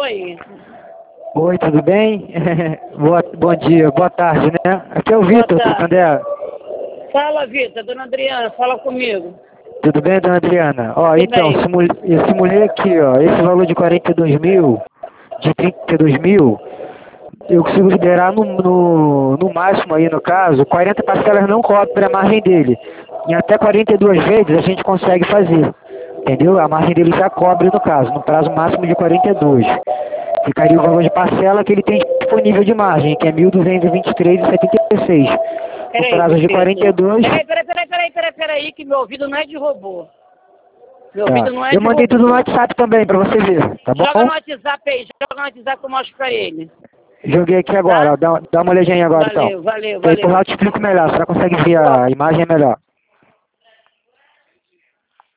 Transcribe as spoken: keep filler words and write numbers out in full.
Oi. Oi, tudo bem? Boa, bom dia, boa tarde, né? Aqui é o Vitor, tarde. Candé. Fala, Vitor, dona Adriana, fala comigo. Tudo bem, dona Adriana? Ó, Tudo então, bem. simulei, eu simulei aqui, ó, esse valor de quarenta e dois mil, de trinta e dois mil, eu consigo liberar no, no, no máximo aí, no caso, quarenta parcelas não cobre a margem dele. Em até quarenta e duas vezes a gente consegue fazer, entendeu? A margem dele já cobre, no caso, no prazo máximo de quarenta e dois. Ficaria o valor de parcela que ele tem disponível de margem, que é mil duzentos e vinte e três vírgula setenta e seis. No Peraí, prazo de quarenta e dois... Peraí, peraí, peraí, peraí, peraí, peraí, que meu ouvido não é de robô. Meu Tá. ouvido não é Eu de mandei robô. tudo no WhatsApp também, pra você ver, tá Joga bom? no WhatsApp aí, joga no WhatsApp que eu mostro pra ele. Joguei aqui agora, Tá? ó, dá, dá uma olhadinha aí agora, então. Valeu, valeu, E aí por lá valeu. eu te explico melhor, você consegue ver a imagem melhor.